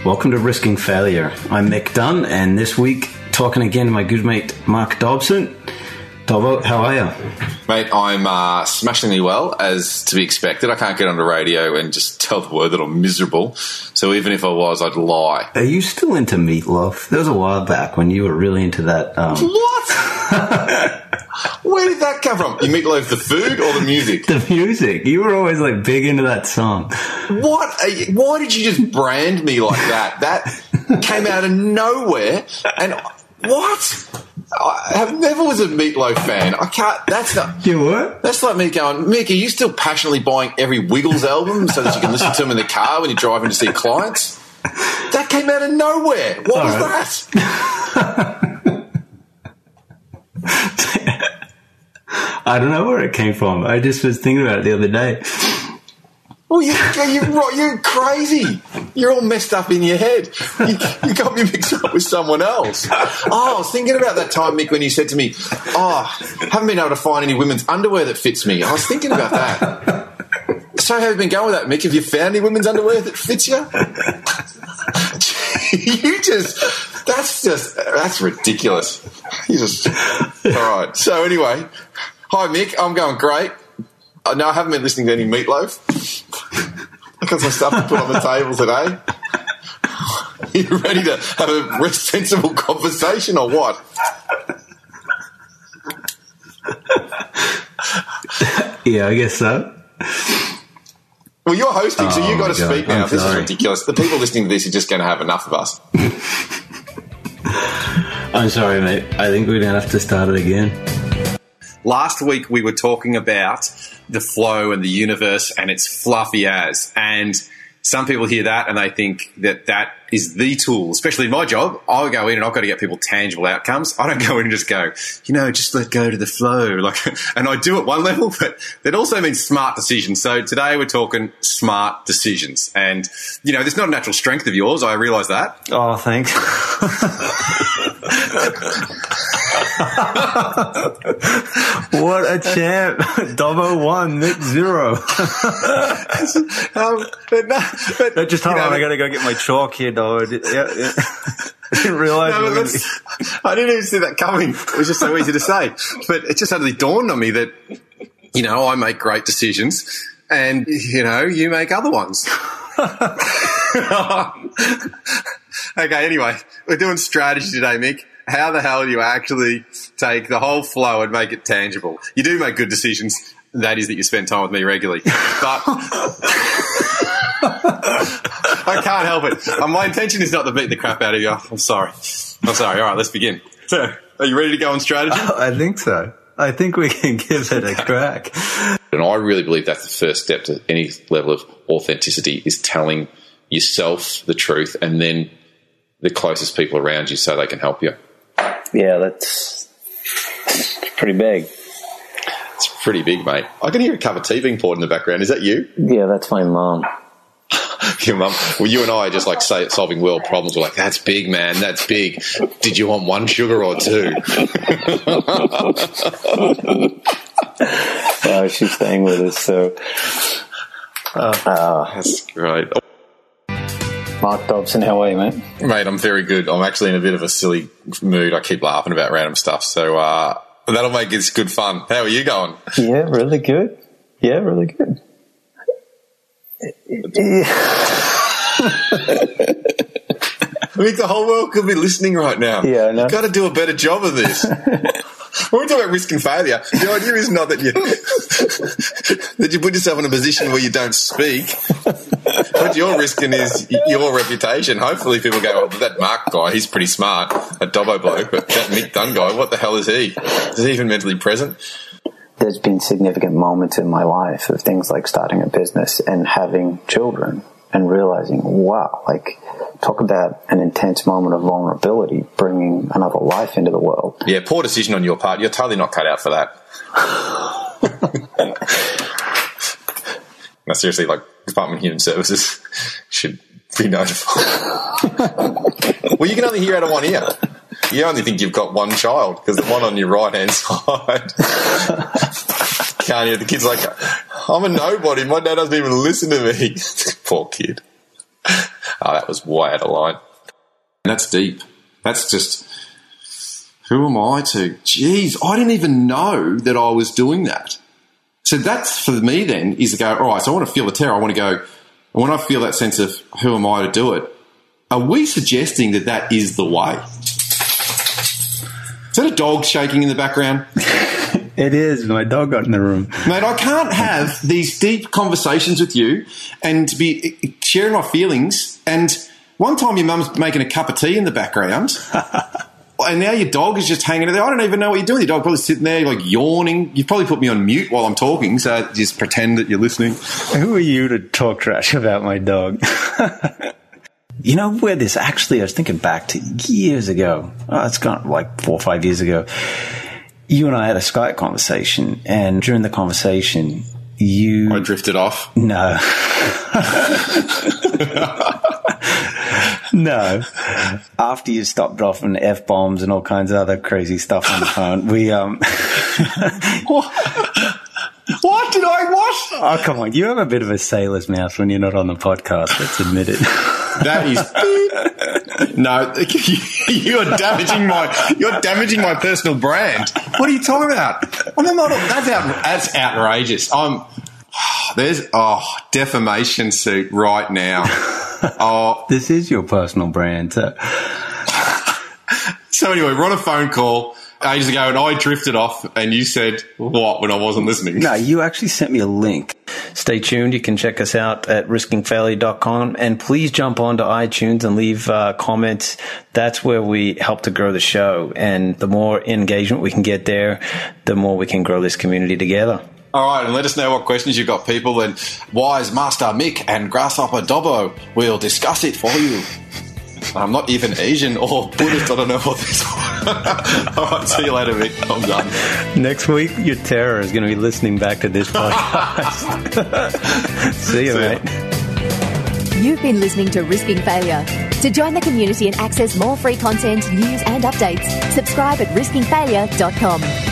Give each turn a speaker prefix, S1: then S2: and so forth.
S1: Welcome to Risking Failure. I'm Mick Dunn, and this week talking again to my good mate Mark Dobson. Dobbo, how are you?
S2: Mate, I'm smashingly well, as to be expected. I can't get on the radio and just tell the world that I'm miserable. So even if I was, I'd lie.
S1: Are you still into Meatloaf? There was a while back when you were really into that.
S2: What? Where did that come from? You Meatloaf the food or the music?
S1: The music. You were always like big into that song.
S2: What? Why did you just brand me like that? That came out of nowhere. And what? I never was a Meatloaf fan. I can't. That's not.
S1: You were?
S2: That's like me going, Mick, are you still passionately buying every Wiggles album so that you can listen to them in the car when you're driving to see clients? That came out of nowhere. What was that?
S1: I don't know where it came from. I just was thinking about it the other day.
S2: Well, you're crazy. You're all messed up in your head. You got me mixed up with someone else. Oh, I was thinking about that time, Mick, when you said to me, haven't been able to find any women's underwear that fits me. I was thinking about that. So how have you been going with that, Mick? Have you found any women's underwear that fits you? That's ridiculous. All right. So anyway, hi, Mick. I'm going great. No, I haven't been listening to any Meatloaf. I got some stuff to put on the table today. You ready to have a sensible conversation or what?
S1: Yeah, I guess so.
S2: Well, you're hosting, so you've got to speak now. This is ridiculous. The people listening to this are just going to have enough of us.
S1: I'm sorry, mate. I think we're going to have to start it again.
S3: Last week we were talking about the flow and the universe and it's fluffy as. And some people hear that and they think that that is the tool, especially in my job. I'll go in and I've got to get people tangible outcomes. I don't go in and just go, just let go to the flow. And I do at one level, but that also means smart decisions. So today we're talking smart decisions. And, there's not a natural strength of yours. I realise that.
S1: Oh, thanks. What a champ. Dobbo 1, Mick 0. Just hold on, I got to go get my chalk here, Dobbo. Yeah. I didn't realise.
S2: I didn't even see that coming. It was just so easy to say. But it just suddenly dawned on me that, I make great decisions and, you make other ones. Okay, anyway, we're doing strategy today, Mick. How the hell do you actually take the whole flow and make it tangible? You do make good decisions. That is that you spend time with me regularly. But I can't help it. My intention is not to beat the crap out of you. I'm sorry. All right, let's begin. So, are you ready to go on strategy?
S1: I think so. I think we can give it a crack.
S2: And I really believe that's the first step to any level of authenticity is telling yourself the truth and then the closest people around you so they can help you.
S4: Yeah, that's pretty big.
S2: It's pretty big, mate. I can hear a cup of tea being poured in the background. Is that you?
S4: Yeah, that's my mum.
S2: Your mum? Well, you and I are just like solving world problems. We're like, that's big, man. That's big. Did you want one sugar or two?
S4: She's staying with us, so.
S2: That's great.
S4: Mark Dobson, how are you, mate?
S2: Mate, I'm very good. I'm actually in a bit of a silly mood. I keep laughing about random stuff, so that'll make it good fun. How are you going?
S4: Yeah, really good. I
S2: think the whole world could be listening right now.
S4: Yeah, I know.
S2: You've got to do a better job of this. When we talk about risk and failure, the idea is not that you put yourself in a position where you don't speak. What you're risking is your reputation. Hopefully people go, that Mark guy, he's pretty smart, a Dobbo bloke, but that Mick Dunn guy, what the hell is he? Is he even mentally present?
S4: There's been significant moments in my life of things like starting a business and having children and realizing, wow, talk about an intense moment of vulnerability, bringing another life into the world.
S2: Yeah, poor decision on your part. You're totally not cut out for that. No, seriously, Department of Human Services should be notified. Well, you can only hear out of one ear. You only think you've got one child because the one on your right-hand side can't hear. The kid's like, I'm a nobody. My dad doesn't even listen to me. Poor kid. Oh, that was way out of line. That's deep. That's just, who am I to? Jeez, I didn't even know that I was doing that. So that's, for me then, is to go, all right, so I want to feel the terror. I want to go, when I feel that sense of who am I to do it, are we suggesting that that is the way? Is that a dog shaking in the background?
S1: It is. My dog got in the room.
S2: Mate, I can't have these deep conversations with you and to be sharing my feelings. And one time your mum's making a cup of tea in the background, and now your dog is just hanging there. I don't even know what you're doing. Your dog probably sitting there like yawning. You've probably put me on mute while I'm talking, so just pretend that you're listening.
S1: Who are you to talk trash about my dog? You know where this actually, I was thinking back to years ago. Oh, it's gone like 4 or 5 years ago. You and I had a Skype conversation, and during the conversation, I
S2: drifted off.
S1: No. No. After you stopped dropping F-bombs and all kinds of other crazy stuff on the phone, we...
S2: What did I what?
S1: Oh, come on. You have a bit of a sailor's mouth when you're not on the podcast. Let's admit it.
S2: That is... No, you're damaging my personal brand. What are you talking about? That's outrageous. There's defamation suit right now.
S1: This is your personal brand. So
S2: anyway, we're on a phone call ages ago, and I drifted off, and you said what when I wasn't listening?
S1: No, you actually sent me a link. Stay tuned. You can check us out at riskingfailure.com, and please jump onto iTunes and leave comments. That's where we help to grow the show, and the more engagement we can get there, the more we can grow this community together.
S2: All right, and let us know what questions you've got, people, and Wise Master Mick and Grasshopper Dobbo will discuss it for you. I'm not even Asian or Buddhist. I don't know what this was. All right, see you later, Mick. I'm done.
S1: Next week, your terror is going to be listening back to this podcast. See you, mate.
S5: You've been listening to Risking Failure. To join the community and access more free content, news and updates, subscribe at riskingfailure.com.